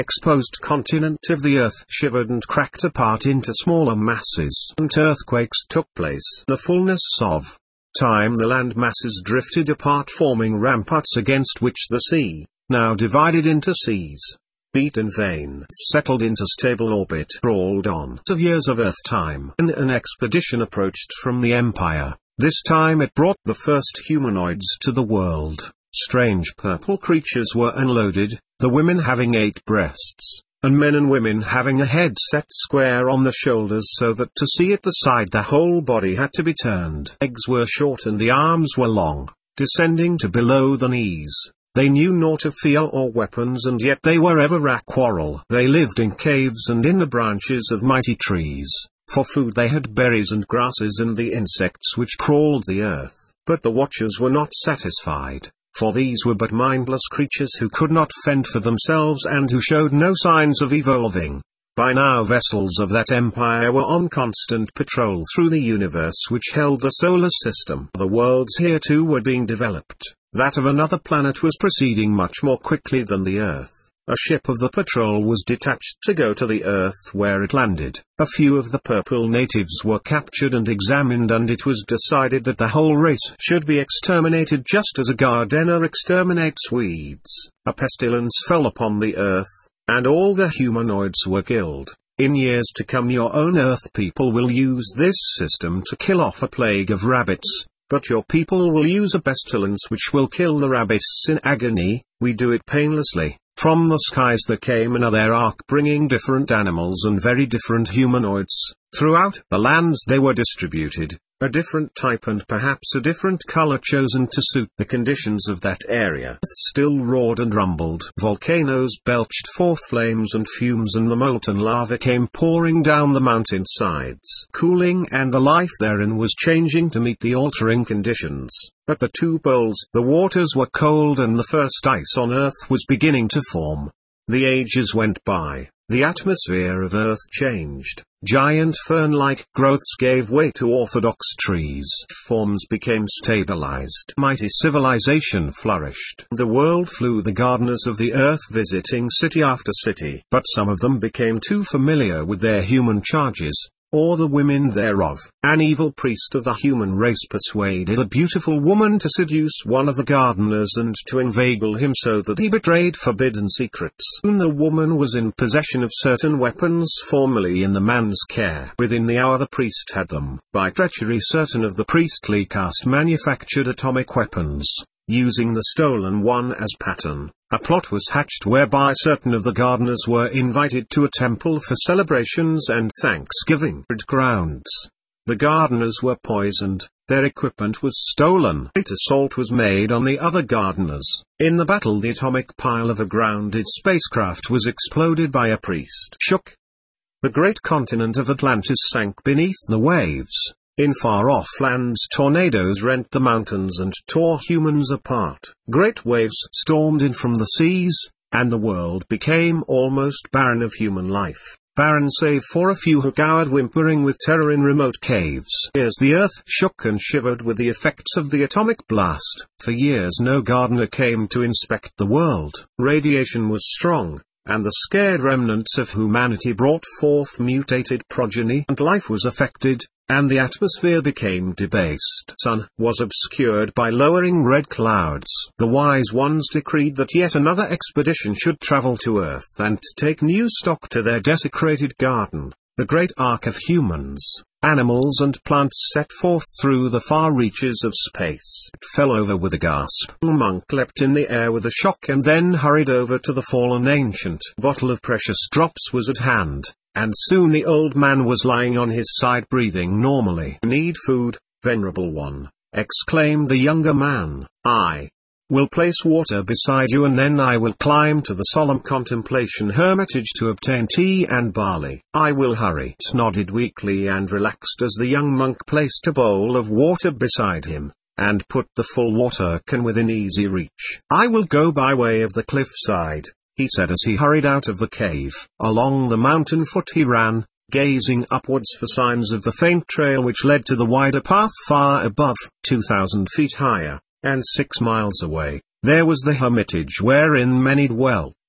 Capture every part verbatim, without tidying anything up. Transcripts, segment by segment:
exposed continent of the earth shivered and cracked apart into smaller masses, and earthquakes took place. The fullness of time the land masses drifted apart, forming ramparts against which the sea, now divided into seas, beat in vain, settled into stable orbit, rolled on. Of years of Earth time, and an expedition approached from the Empire. This time it brought the first humanoids to the world. Strange purple creatures were unloaded, the women having eight breasts, and men and women having a head set square on the shoulders so that to see at the side the whole body had to be turned. Legs were short and the arms were long, descending to below the knees. They knew naught of fear or weapons, and yet they were ever at quarrel. They lived in caves and in the branches of mighty trees. For food they had berries and grasses and the insects which crawled the earth. But the watchers were not satisfied, for these were but mindless creatures who could not fend for themselves and who showed no signs of evolving. By now vessels of that empire were on constant patrol through the universe which held the solar system. The worlds here too were being developed. That of another planet was proceeding much more quickly than the Earth. A ship of the patrol was detached to go to the Earth, where it landed. A few of the purple natives were captured and examined, and it was decided that the whole race should be exterminated just as a gardener exterminates weeds. A pestilence fell upon the Earth, and all the humanoids were killed. In years to come your own Earth people will use this system to kill off a plague of rabbits. But your people will use a pestilence which will kill the rabbits in agony. We do it painlessly. From the skies there came another ark bringing different animals and very different humanoids. Throughout the lands they were distributed, a different type and perhaps a different color chosen to suit the conditions of that area. Earth still roared and rumbled. Volcanoes belched forth flames and fumes, and the molten lava came pouring down the mountain sides. Cooling, and the life therein was changing to meet the altering conditions. At the two poles the waters were cold and the first ice on Earth was beginning to form. The ages went by. The atmosphere of Earth changed. Giant fern-like growths gave way to orthodox trees. Forms became stabilized. Mighty civilization flourished. The world flew the gardeners of the Earth, visiting city after city. But some of them became too familiar with their human charges, or the women thereof. An evil priest of the human race persuaded a beautiful woman to seduce one of the gardeners and to inveigle him so that he betrayed forbidden secrets. Soon the woman was in possession of certain weapons formerly in the man's care. Within the hour the priest had them. By treachery certain of the priestly caste manufactured atomic weapons, using the stolen one as pattern. A plot was hatched whereby certain of the gardeners were invited to a temple for celebrations and thanksgiving grounds. The gardeners were poisoned, their equipment was stolen. Great assault was made on the other gardeners. In the battle the atomic pile of a grounded spacecraft was exploded by a priest. Shook. The great continent of Atlantis sank beneath the waves. In far-off lands tornadoes rent the mountains and tore humans apart. Great waves stormed in from the seas, and the world became almost barren of human life. Barren save for a few who cowered whimpering with terror in remote caves. As the earth shook and shivered with the effects of the atomic blast, for years no gardener came to inspect the world. Radiation was strong, and the scared remnants of humanity brought forth mutated progeny, and life was affected, and the atmosphere became debased. Sun was obscured by lowering red clouds. The wise ones decreed that yet another expedition should travel to Earth and take new stock to their desecrated garden. The great ark of humans, animals and plants set forth through the far reaches of space. It fell over with a gasp. The monk leapt in the air with a shock and then hurried over to the fallen ancient. A bottle of precious drops was at hand, and soon the old man was lying on his side breathing normally. "Need food, venerable one," exclaimed the younger man. "I will place water beside you, and then I will climb to the solemn contemplation hermitage to obtain tea and barley." "I will hurry," nodded weakly and relaxed as the young monk placed a bowl of water beside him, and put the full water can within easy reach. "I will go by way of the cliffside," he said as he hurried out of the cave. Along the mountain foot he ran, gazing upwards for signs of the faint trail which led to the wider path far above, two thousand feet higher, and six miles away. There was the hermitage wherein many dwelt.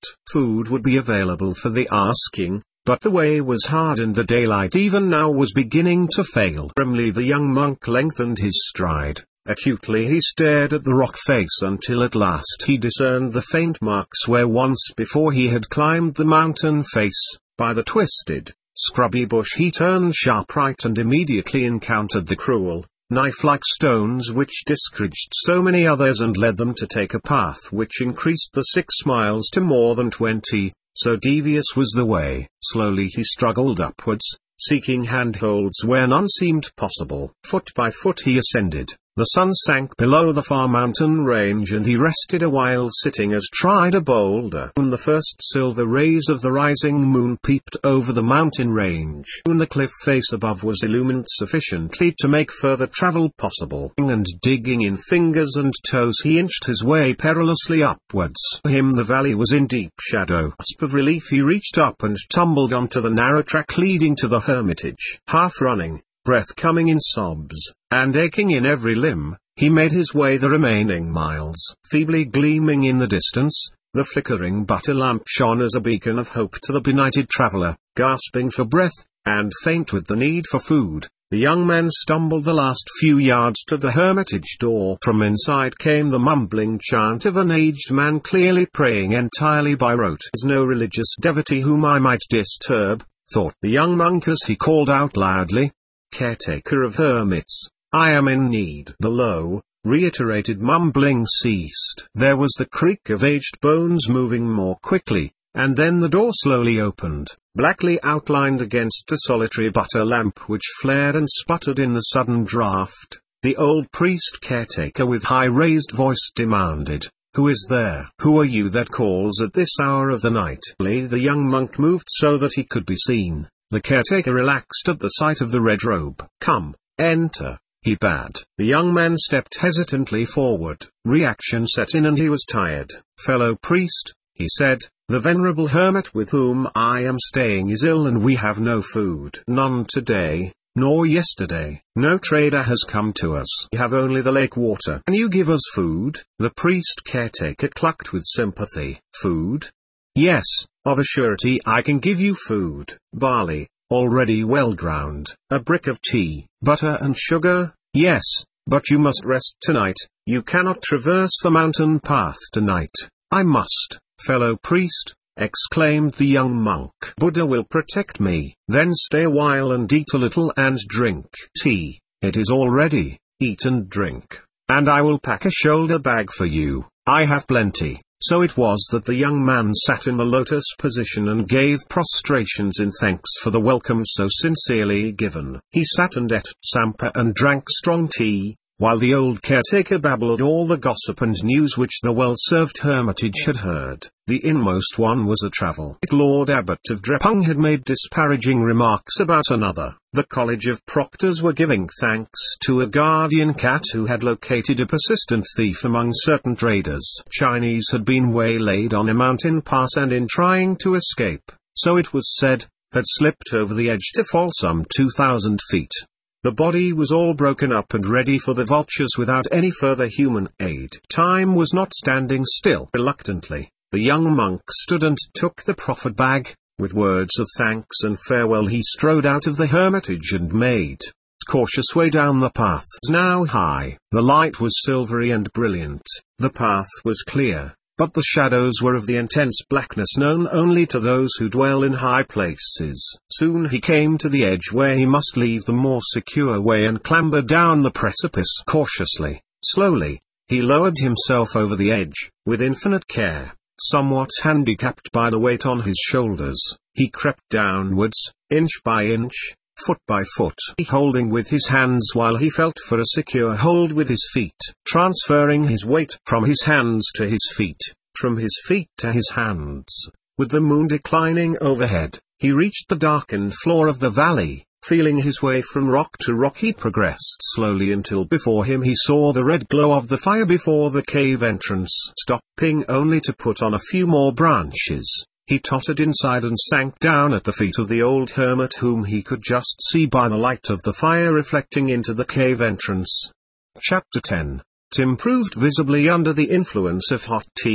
Food would be available for the asking, but the way was hard and the daylight even now was beginning to fail. Grimly the young monk lengthened his stride. Acutely he stared at the rock face until at last he discerned the faint marks where once before he had climbed the mountain face. By the twisted, scrubby bush he turned sharp right and immediately encountered the cruel, knife-like stones which discouraged so many others and led them to take a path which increased the six miles to more than twenty, so devious was the way. Slowly he struggled upwards, seeking handholds where none seemed possible. Foot by foot he ascended. The sun sank below the far mountain range and he rested a while sitting as tried a boulder. When the first silver rays of the rising moon peeped over the mountain range, when the cliff face above was illumined sufficiently to make further travel possible, and digging in fingers and toes he inched his way perilously upwards. For him the valley was in deep shadow. Gasp of relief he reached up and tumbled onto the narrow track leading to the hermitage. Half running, breath coming in sobs, and aching in every limb, he made his way the remaining miles. Feebly gleaming in the distance, the flickering butter lamp shone as a beacon of hope to the benighted traveler. Gasping for breath, and faint with the need for food, the young man stumbled the last few yards to the hermitage door. From inside came the mumbling chant of an aged man clearly praying entirely by rote. "There's no religious devotee whom I might disturb," thought the young monk as he called out loudly, "Caretaker of hermits, I am in need." The low, reiterated mumbling ceased. There was the creak of aged bones moving more quickly, and then the door slowly opened, blackly outlined against a solitary butter lamp which flared and sputtered in the sudden draught. The old priest caretaker with high raised voice demanded, "Who is there? Who are you that calls at this hour of the night?" The young monk moved so that he could be seen. The caretaker relaxed at the sight of the red robe. "Come, enter," he bade. The young man stepped hesitantly forward. Reaction set in and he was tired. "Fellow priest," he said, "the venerable hermit with whom I am staying is ill and we have no food. None today, nor yesterday. No trader has come to us. We have only the lake water. Can you give us food?" The priest caretaker clucked with sympathy. "Food? Yes, of a surety I can give you food. Barley, already well ground. A brick of tea, butter and sugar, yes, but you must rest tonight. You cannot traverse the mountain path tonight." "I must, fellow priest," exclaimed the young monk. "Buddha will protect me." "Then stay a while and eat a little and drink tea. It is all ready. Eat and drink, and I will pack a shoulder bag for you. I have plenty." So it was that the young man sat in the lotus position and gave prostrations in thanks for the welcome so sincerely given. He sat and ate sampa and drank strong tea, while the old caretaker babbled all the gossip and news which the well-served hermitage had heard. The inmost one was a travel. Lord Abbot of Drepung had made disparaging remarks about another. The College of Proctors were giving thanks to a guardian cat who had located a persistent thief among certain traders. Chinese had been waylaid on a mountain pass and in trying to escape, so it was said, had slipped over the edge to fall some two thousand feet. The body was all broken up and ready for the vultures without any further human aid. Time was not standing still. Reluctantly, the young monk stood and took the proffered bag. With words of thanks and farewell he strode out of the hermitage and made cautious way down the path. It was now high. The light was silvery and brilliant. The path was clear, but the shadows were of the intense blackness known only to those who dwell in high places. Soon he came to the edge where he must leave the more secure way and clamber down the precipice. Cautiously, slowly, he lowered himself over the edge. With infinite care, somewhat handicapped by the weight on his shoulders, he crept downwards, inch by inch, foot by foot, holding with his hands while he felt for a secure hold with his feet, transferring his weight from his hands to his feet, from his feet to his hands. With the moon declining overhead, he reached the darkened floor of the valley. Feeling his way from rock to rock he progressed slowly until before him he saw the red glow of the fire before the cave entrance. Stopping only to put on a few more branches, he tottered inside and sank down at the feet of the old hermit whom he could just see by the light of the fire reflecting into the cave entrance. Chapter ten. Tim proved visibly under the influence of hot tea,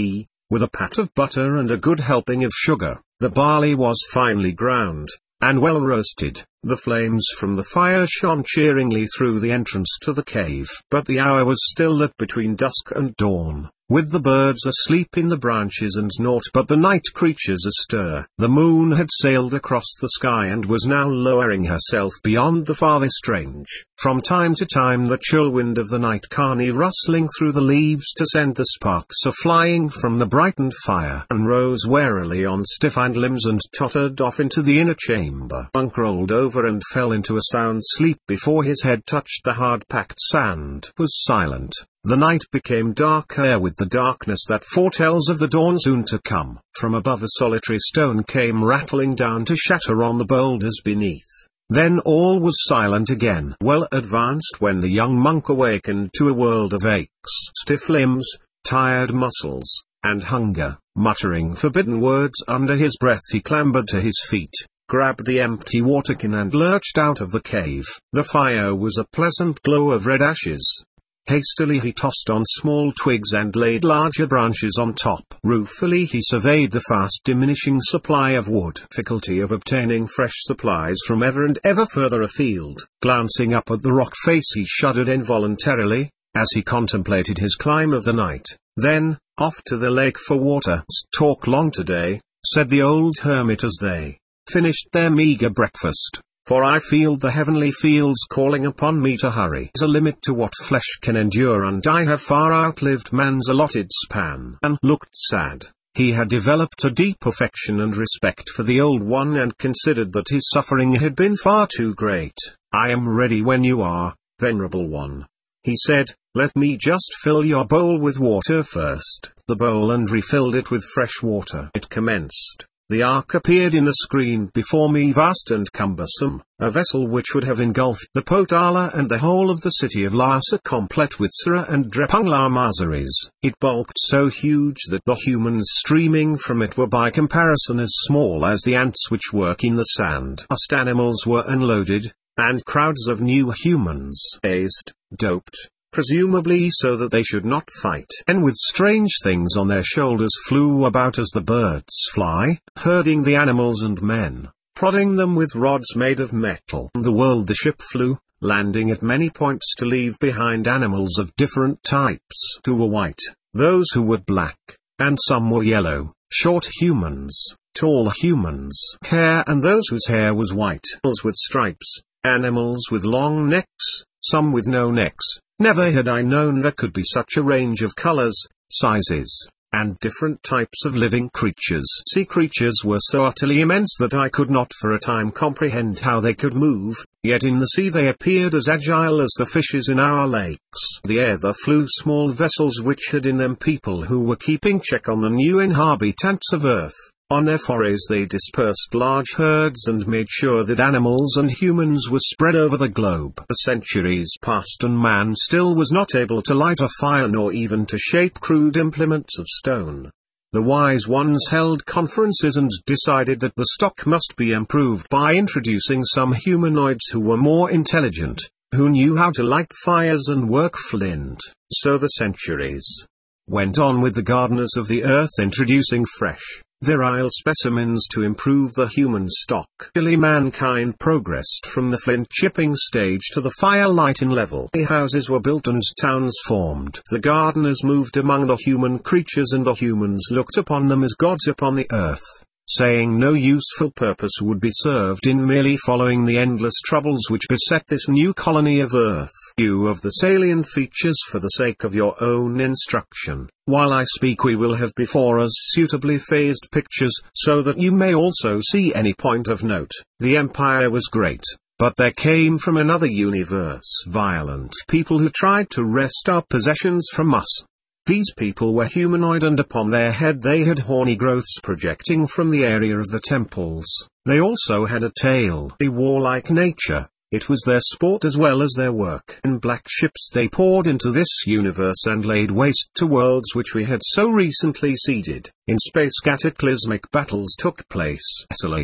with a pat of butter and a good helping of sugar. The barley was finely ground, and well roasted. The flames from the fire shone cheeringly through the entrance to the cave. But the hour was still lit between dusk and dawn, with the birds asleep in the branches and naught but the night creatures astir. The moon had sailed across the sky and was now lowering herself beyond the farthest range. From time to time the chill wind of the night carney rustling through the leaves to send the sparks a-flying from the brightened fire, and rose warily on stiff hind limbs and tottered off into the inner chamber. Monk rolled over and fell into a sound sleep before his head touched the hard-packed sand. It was silent. The night became darker with the darkness that foretells of the dawn soon to come. From above a solitary stone came rattling down to shatter on the boulders beneath. Then all was silent again. Well advanced when the young monk awakened to a world of aches, stiff limbs, tired muscles, and hunger. Muttering forbidden words under his breath, he clambered to his feet, grabbed the empty watercan and lurched out of the cave. The fire was a pleasant glow of red ashes. Hastily he tossed on small twigs and laid larger branches on top. Ruefully he surveyed the fast diminishing supply of wood. Difficulty of obtaining fresh supplies from ever and ever further afield. Glancing up at the rock face he shuddered involuntarily, as he contemplated his climb of the night. Then, off to the lake for water. "Talk long today," said the old hermit as they finished their meager breakfast. "For I feel the heavenly fields calling upon me to hurry. There's a limit to what flesh can endure, and I have far outlived man's allotted span." And looked sad. He had developed a deep affection and respect for the old one and considered that his suffering had been far too great. "I am ready when you are, venerable one," he said. "Let me just fill your bowl with water first." The bowl and refilled it with fresh water. It commenced. The ark appeared in the screen before me, vast and cumbersome, a vessel which would have engulfed the Potala and the whole of the city of Lhasa, complete with Sura and Drepung Mazaris. It bulked so huge that the humans streaming from it were by comparison as small as the ants which work in the sand. Fast animals were unloaded, and crowds of new humans, hazed, doped, presumably so that they should not fight, and with strange things on their shoulders flew about as the birds fly, herding the animals and men, prodding them with rods made of metal. The world the ship flew, landing at many points to leave behind animals of different types. Who were white, those who were black, and some were yellow, short humans, tall humans, hair, and those whose hair was white, animals with stripes, animals with long necks, some with no necks. Never had I known there could be such a range of colors, sizes, and different types of living creatures. Sea creatures were so utterly immense that I could not for a time comprehend how they could move, yet in the sea they appeared as agile as the fishes in our lakes. The air there flew small vessels which had in them people who were keeping check on the new inhabitants of earth. On their forays they dispersed large herds and made sure that animals and humans were spread over the globe. The centuries passed and man still was not able to light a fire nor even to shape crude implements of stone. The wise ones held conferences and decided that the stock must be improved by introducing some humanoids who were more intelligent, who knew how to light fires and work flint. So the centuries went on with the gardeners of the earth introducing fresh, virile specimens to improve the human stock. Till mankind progressed from the flint chipping stage to the fire-lighting level. Houses were built and towns formed. The gardeners moved among the human creatures and the humans looked upon them as gods upon the earth, saying no useful purpose would be served in merely following the endless troubles which beset this new colony of earth. You of the salient features for the sake of your own instruction. While I speak we will have before us suitably phased pictures, so that you may also see any point of note. The empire was great, but there came from another universe violent people who tried to wrest our possessions from us. These people were humanoid and upon their head they had horny growths projecting from the area of the temples. They also had a tail. A warlike nature, it was their sport as well as their work. In black ships they poured into this universe and laid waste to worlds which we had so recently ceded. In space cataclysmic battles took place. Desolate,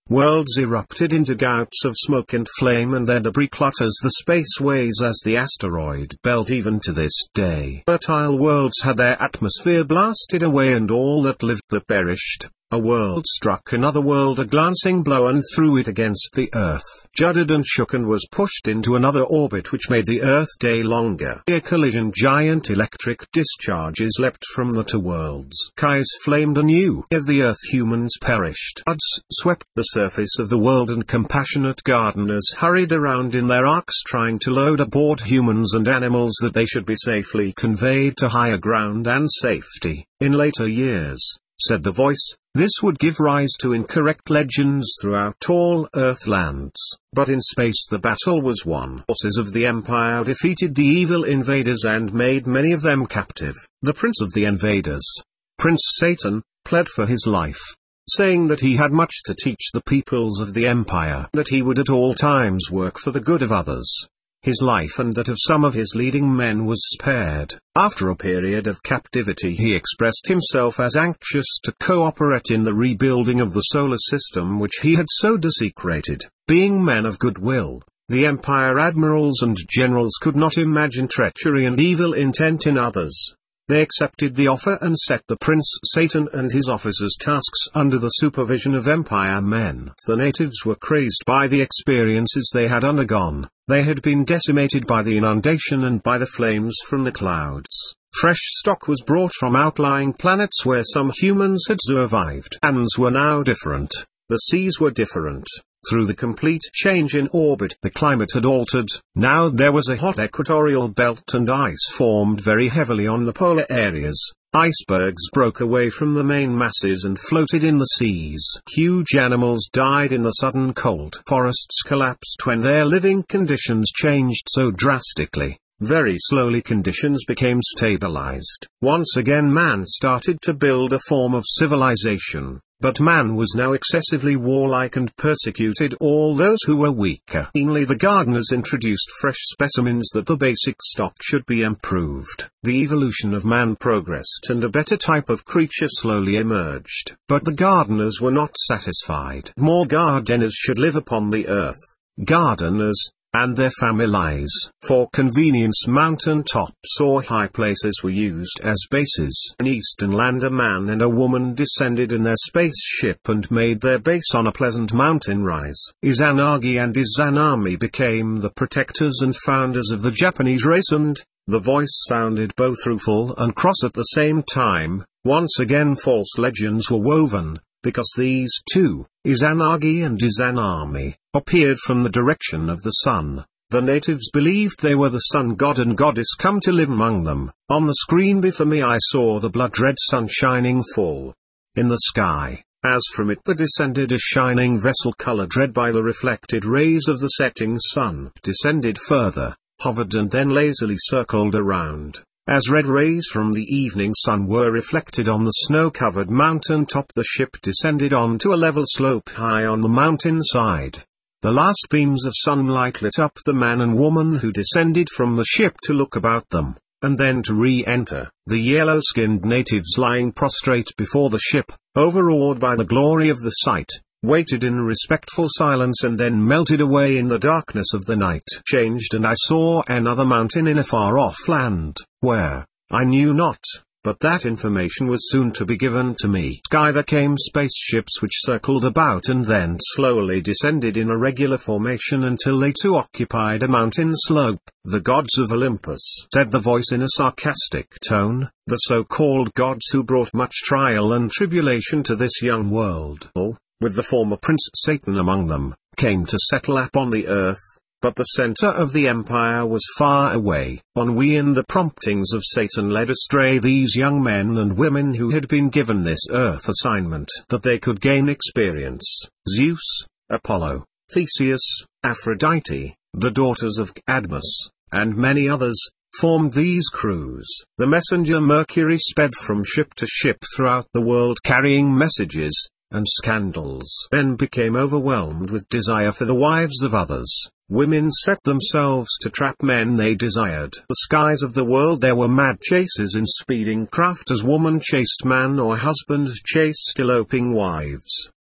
Worlds erupted into gouts of smoke and flame, and their debris clutters the spaceways as the asteroid belt even to this day. Fertile worlds had their atmosphere blasted away, and all that lived there perished. A world struck another world a glancing blow and threw it against the Earth, juddered and shook, and was pushed into another orbit which made the Earth day longer. A collision, giant electric discharges leapt from the two worlds. Skies flamed anew. Of the Earth humans perished. Floods swept the surface of the world, and compassionate gardeners hurried around in their arks trying to load aboard humans and animals that they should be safely conveyed to higher ground and safety. In later years, said the voice, this would give rise to incorrect legends throughout all Earthlands. But in space the battle was won. Forces of the Empire defeated the evil invaders and made many of them captive. The prince of the invaders, Prince Satan, pled for his life, saying that he had much to teach the peoples of the Empire, that he would at all times work for the good of others. His life and that of some of his leading men was spared. After a period of captivity, he expressed himself as anxious to cooperate in the rebuilding of the solar system which he had so desecrated. Being men of goodwill, the Empire admirals and generals could not imagine treachery and evil intent in others. They accepted the offer and set the Prince Satan and his officers' tasks under the supervision of Empire men. The natives were crazed by the experiences they had undergone. They had been decimated by the inundation and by the flames from the clouds. Fresh stock was brought from outlying planets where some humans had survived. Lands were now different. The seas were different. Through the complete change in orbit, the climate had altered. Now there was a hot equatorial belt, and ice formed very heavily on the polar areas. Icebergs broke away from the main masses and floated in the seas. Huge animals died in the sudden cold. Forests collapsed when their living conditions changed so drastically. Very slowly conditions became stabilized. Once again man started to build a form of civilization. But man was now excessively warlike and persecuted all those who were weaker. Mainly the gardeners introduced fresh specimens that the basic stock should be improved. The evolution of man progressed and a better type of creature slowly emerged. But the gardeners were not satisfied. More gardeners should live upon the earth. Gardeners, and their families. For convenience, mountain tops or high places were used as bases. An eastern land, a man and a woman descended in their spaceship and made their base on a pleasant mountain rise. Izanagi and Izanami became the protectors and founders of the Japanese race, and the voice sounded both rueful and cross at the same time. Once again false legends were woven, because these two, Izanagi and Izanami, appeared from the direction of the sun. The natives believed they were the sun god and goddess come to live among them. On the screen before me I saw the blood-red sun shining full in the sky. As from it there descended a shining vessel colored red by the reflected rays of the setting sun. Descended further, hovered and then lazily circled around. As red rays from the evening sun were reflected on the snow-covered mountain top, the ship descended onto a level slope high on the mountain side. The last beams of sunlight lit up the man and woman who descended from the ship to look about them, and then to re-enter. The yellow-skinned natives lying prostrate before the ship, overawed by the glory of the sight, waited in respectful silence and then melted away in the darkness of the night. Changed, and I saw another mountain in a far-off land, where, I knew not, but that information was soon to be given to me. Sky there came spaceships which circled about and then slowly descended in a regular formation until they too occupied a mountain slope. The gods of Olympus, said the voice in a sarcastic tone, the so-called gods who brought much trial and tribulation to this young world, with the former Prince Satan among them, came to settle upon the earth, but the center of the empire was far away. Ennui and the promptings of Satan led astray these young men and women who had been given this earth assignment, that they could gain experience. Zeus, Apollo, Theseus, Aphrodite, the daughters of Cadmus, and many others, formed these crews. The messenger Mercury sped from ship to ship throughout the world carrying messages and scandals. Men became overwhelmed with desire for the wives of others. Women set themselves to trap men they desired. The skies of the world there were mad chases in speeding craft as woman chased man or husband chased eloping wives.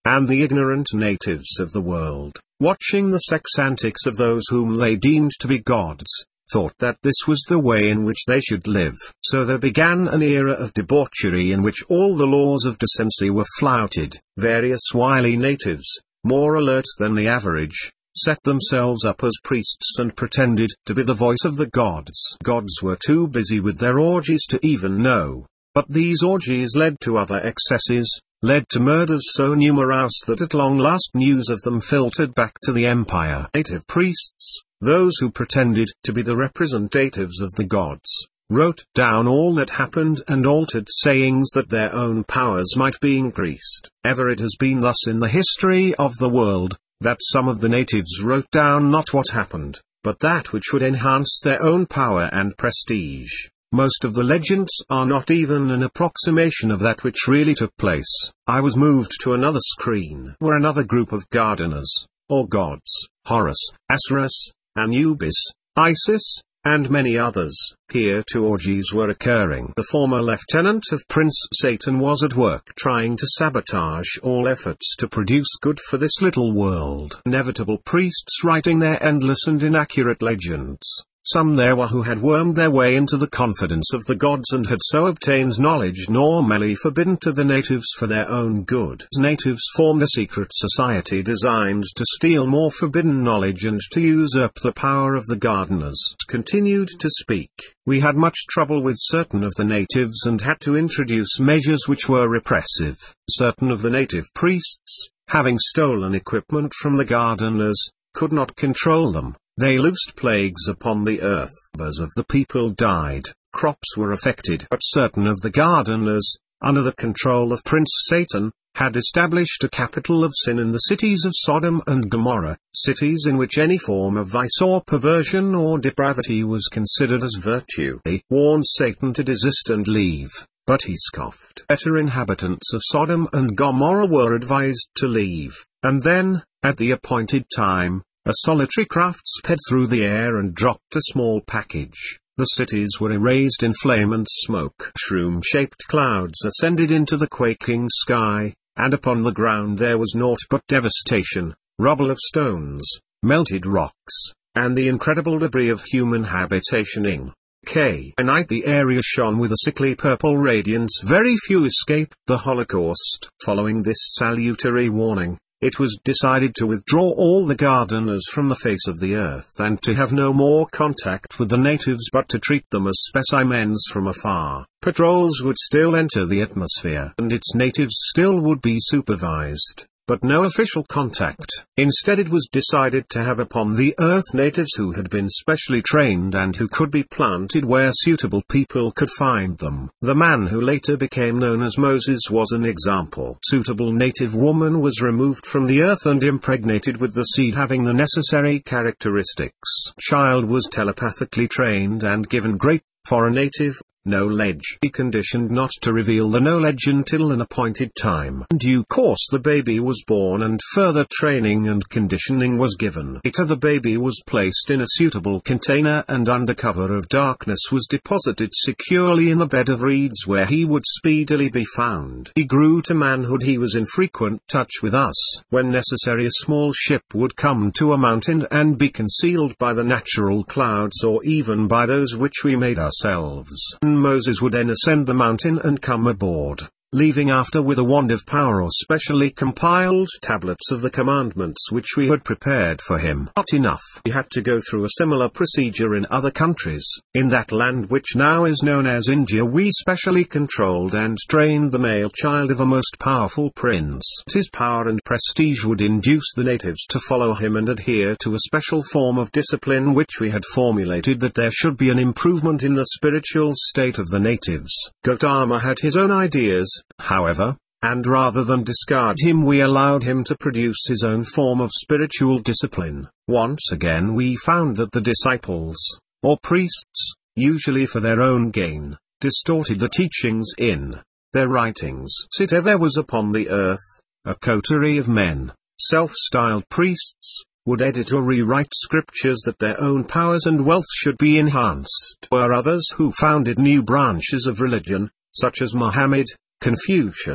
and the ignorant natives of the world, watching the sex antics of those whom they deemed to be gods, thought that this was the way in which they should live. So there began an era of debauchery in which all the laws of decency were flouted. Various wily natives, more alert than the average, set themselves up as priests and pretended to be the voice of the gods. Gods were too busy with their orgies to even know. But these orgies led to other excesses, led to murders so numerous that at long last news of them filtered back to the empire. Native priests, those who pretended to be the representatives of the gods, wrote down all that happened and altered sayings that their own powers might be increased. Ever it has been thus in the history of the world, that some of the natives wrote down not what happened, but that which would enhance their own power and prestige. Most of the legends are not even an approximation of that which really took place. I was moved to another screen where another group of gardeners, or gods, Horus, Osiris, Anubis, Isis, and many others. Here two orgies were occurring. The former lieutenant of Prince Satan was at work trying to sabotage all efforts to produce good for this little world. Inevitable priests writing their endless and inaccurate legends. Some there were who had wormed their way into the confidence of the gods and had so obtained knowledge normally forbidden to the natives for their own good. Natives formed a secret society designed to steal more forbidden knowledge and to usurp the power of the gardeners. Continued to speak. We had much trouble with certain of the natives and had to introduce measures which were repressive. Certain of the native priests, having stolen equipment from the gardeners, could not control them. They loosed plagues upon the earth. Numbers of the people died, crops were affected. But certain of the gardeners, under the control of Prince Satan, had established a capital of sin in the cities of Sodom and Gomorrah, cities in which any form of vice or perversion or depravity was considered as virtue. They warned Satan to desist and leave, but he scoffed. Better inhabitants of Sodom and Gomorrah were advised to leave, and then, at the appointed time, a solitary craft sped through the air and dropped a small package. The cities were erased in flame and smoke. Shroom-shaped clouds ascended into the quaking sky, and upon the ground there was naught but devastation, rubble of stones, melted rocks, and the incredible debris of human habitation. In K. At night the area shone with a sickly purple radiance. Very few escaped the Holocaust. Following this salutary warning, it was decided to withdraw all the gardeners from the face of the earth and to have no more contact with the natives but to treat them as specimens from afar. Patrols would still enter the atmosphere and its natives still would be supervised, but no official contact. Instead it was decided to have upon the earth natives who had been specially trained and who could be planted where suitable people could find them. The man who later became known as Moses was an example. Suitable native woman was removed from the earth and impregnated with the seed having the necessary characteristics. Child was telepathically trained and given great, for a native, knowledge. He conditioned not to reveal the knowledge until an appointed time. In due course the baby was born and further training and conditioning was given. Later the baby was placed in a suitable container and under cover of darkness was deposited securely in the bed of reeds where he would speedily be found. He grew to manhood. He was in frequent touch with us. When necessary, a small ship would come to a mountain and be concealed by the natural clouds or even by those which we made ourselves. Moses would then ascend the mountain and come aboard, leaving after with a wand of power or specially compiled tablets of the commandments which we had prepared for him. Not enough. He had to go through a similar procedure in other countries. In that land which now is known as India, we specially controlled and trained the male child of a most powerful prince. His power and prestige would induce the natives to follow him and adhere to a special form of discipline which we had formulated that there should be an improvement in the spiritual state of the natives. Gautama had his own ideas, however, and rather than discard him we allowed him to produce his own form of spiritual discipline. Once again we found that the disciples, or priests, usually for their own gain, distorted the teachings in their writings. Sita there was upon the earth, a coterie of men, self-styled priests, would edit or rewrite scriptures that their own powers and wealth should be enhanced. Were others who founded new branches of religion, such as Muhammad, Confucius,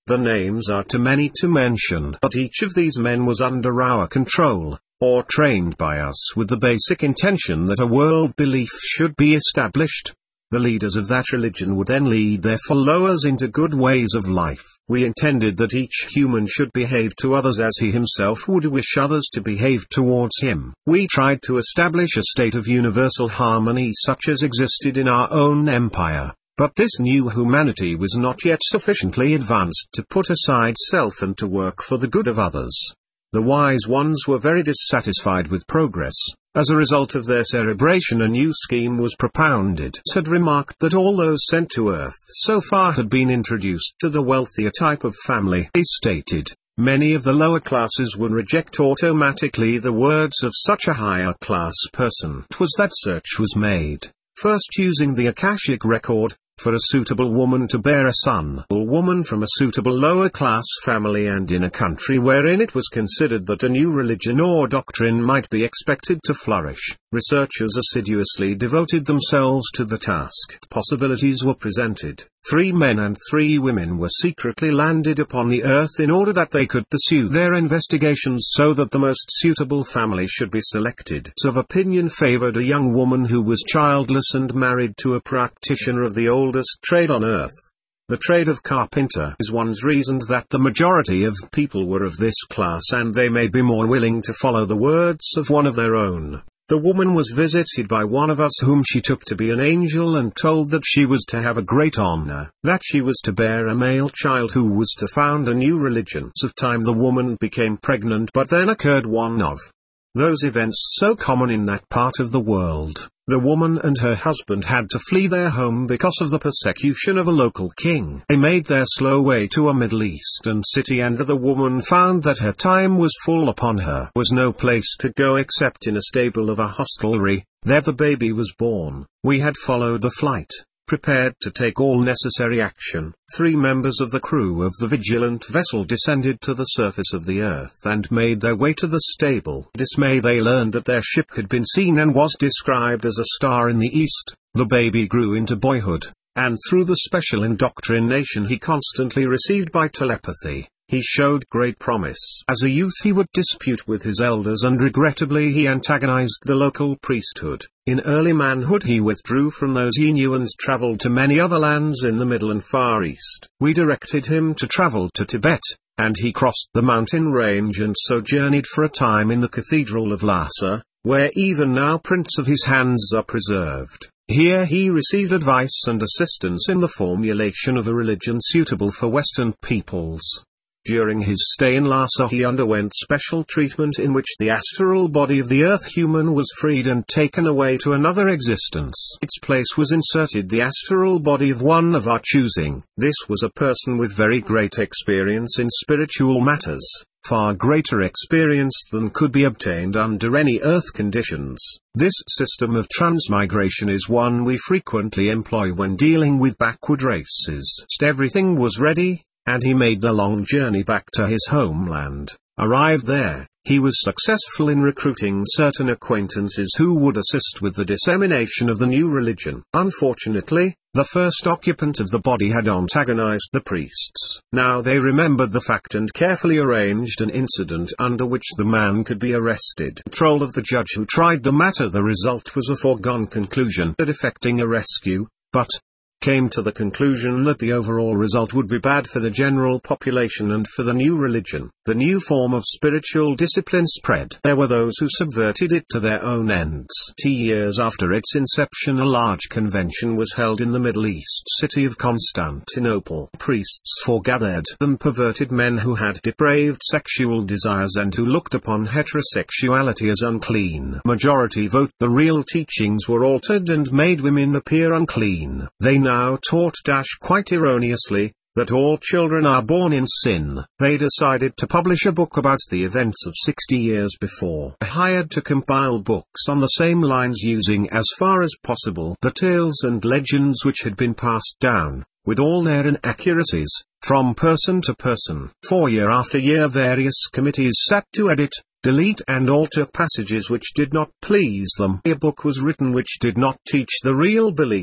The names are too many to mention, but each of these men was under our control, or trained by us with the basic intention that a world belief should be established. The leaders of that religion would then lead their followers into good ways of life. We intended that each human should behave to others as he himself would wish others to behave towards him. We tried to establish a state of universal harmony such as existed in our own empire. But this new humanity was not yet sufficiently advanced to put aside self and to work for the good of others. The wise ones were very dissatisfied with progress. As a result of their cerebration, a new scheme was propounded. Had remarked that all those sent to Earth so far had been introduced to the wealthier type of family. He stated, many of the lower classes would reject automatically the words of such a higher class person. It was that search was made, first using the Akashic record, for a suitable woman to bear a son or woman from a suitable lower class family, and in a country wherein it was considered that a new religion or doctrine might be expected to flourish, researchers assiduously devoted themselves to the task. Possibilities were presented. Three men and three women were secretly landed upon the earth in order that they could pursue their investigations so that the most suitable family should be selected. Of opinion favored a young woman who was childless and married to a practitioner of the oldest trade on earth. The trade of carpenter is one's reasoned that the majority of people were of this class and they may be more willing to follow the words of one of their own. The woman was visited by one of us whom she took to be an angel and told that she was to have a great honor, that she was to bear a male child who was to found a new religion. Of time the woman became pregnant, but then occurred one of those events so common in that part of the world. The woman and her husband had to flee their home because of the persecution of a local king. They made their slow way to a Middle Eastern city, and the woman found that her time was full upon her. There was no place to go except in a stable of a hostelry. There the baby was born. We had followed the flight, prepared to take all necessary action. Three members of the crew of the vigilant vessel descended to the surface of the earth and made their way to the stable. Dismay, they learned that their ship had been seen and was described as a star in the east. The baby grew into boyhood, and through the special indoctrination he constantly received by telepathy, he showed great promise. As a youth he would dispute with his elders, and regrettably he antagonized the local priesthood. In early manhood he withdrew from those he knew and traveled to many other lands in the Middle and Far East. We directed him to travel to Tibet, and he crossed the mountain range and sojourned for a time in the Cathedral of Lhasa, where even now prints of his hands are preserved. Here he received advice and assistance in the formulation of a religion suitable for Western peoples. During his stay in Lhasa he underwent special treatment in which the astral body of the earth human was freed and taken away to another existence. Its place was inserted the astral body of one of our choosing. This was a person with very great experience in spiritual matters, far greater experience than could be obtained under any earth conditions. This system of transmigration is one we frequently employ when dealing with backward races. Everything was ready, and he made the long journey back to his homeland. Arrived there, he was successful in recruiting certain acquaintances who would assist with the dissemination of the new religion. Unfortunately, the first occupant of the body had antagonized the priests. Now they remembered the fact and carefully arranged an incident under which the man could be arrested. Control of the judge who tried the matter, the result was a foregone conclusion at effecting a rescue, but came to the conclusion that the overall result would be bad for the general population and for the new religion. The new form of spiritual discipline spread. There were those who subverted it to their own ends. Two years after its inception, a large convention was held in the Middle East city of Constantinople. Priests foregathered and perverted men who had depraved sexual desires and who looked upon heterosexuality as unclean. Majority vote. The real teachings were altered and made women appear unclean. They now Now taught dash quite erroneously, that all children are born in sin. They decided to publish a book about the events of sixty years before. I hired to compile books on the same lines, using as far as possible the tales and legends which had been passed down, with all their inaccuracies, from person to person. For year after year various committees sat to edit, delete and alter passages which did not please them. A book was written which did not teach the real belief.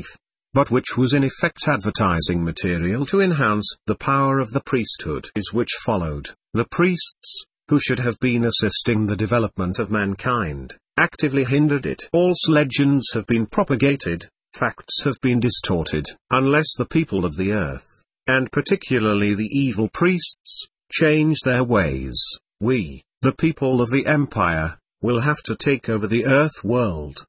but which was in effect advertising material to enhance the power of the priesthood is which followed. The priests, who should have been assisting the development of mankind, actively hindered it. False legends have been propagated, facts have been distorted. Unless the people of the earth, and particularly the evil priests, change their ways, we, the people of the empire, will have to take over the earth world.